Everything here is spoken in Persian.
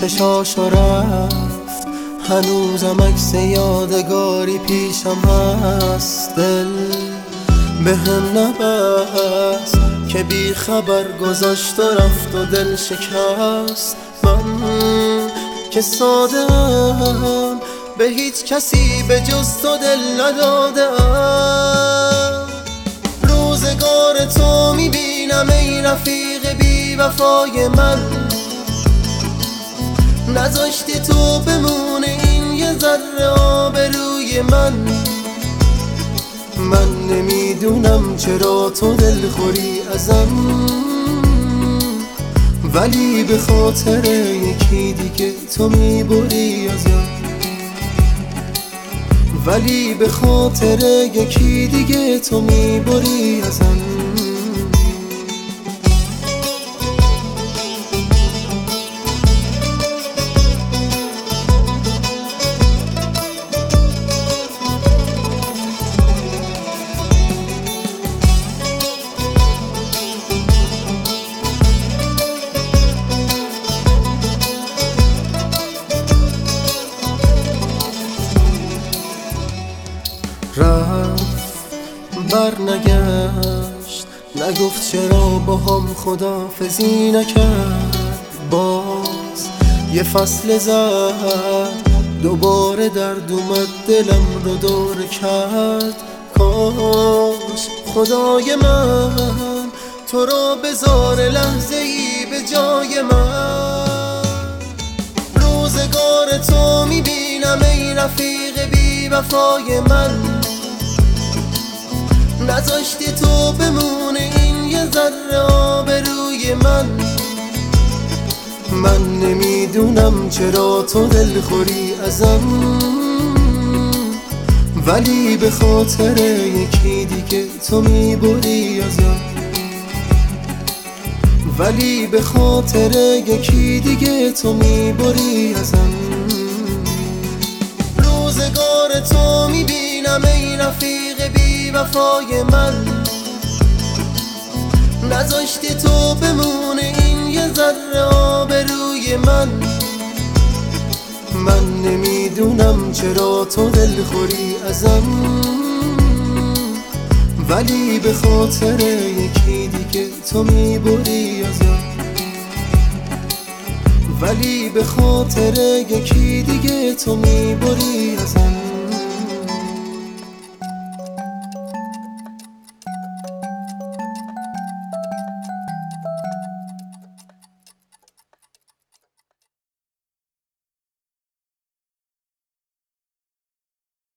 چشاشو رفت، هنوزم عکس یادگاری پیشم هست. دل به هم نبست که بی خبر گذاشت و رفت و دل شکست. من که ساده‌ام، به هیچ کسی به جز تو دل ندادم. روزگار تو میبینم ای رفیق بی وفای من، نذاشتی تو بمونه این یه ذره آبروی من. من نمیدونم چرا تو دلخوری ازم، ولی به خاطر یکی دیگه تو میبری ازم. ولی به خاطر یکی دیگه تو میبری ازم. رفت برنگشت، نگفت چرا با هم خداحافظی نکرد. باز یه فصل زد، دوباره درد اومد دلم رو دور کرد. کاش خدای من تو رو بذار لحظه ای به جای من. روزگار تو میبینم ای رفیق بی وفای من، نذاشتی تو بمونه این یه ذره آبروی من. من نمیدونم چرا تو دلخوری ازم، ولی به خاطر یکی دیگه تو میبری ازم. ولی به خاطر یکی دیگه تو میبری ازم. روزگار تو میبینم ای رفیق بی وفای من، نذاشتی تو بمونه این یه ذره آبروی من. من نمیدونم چرا تو دلخوری ازم، ولی به خاطر یکی دیگه تو میبری ازم. ولی به خاطر یکی دیگه تو میبری ازم.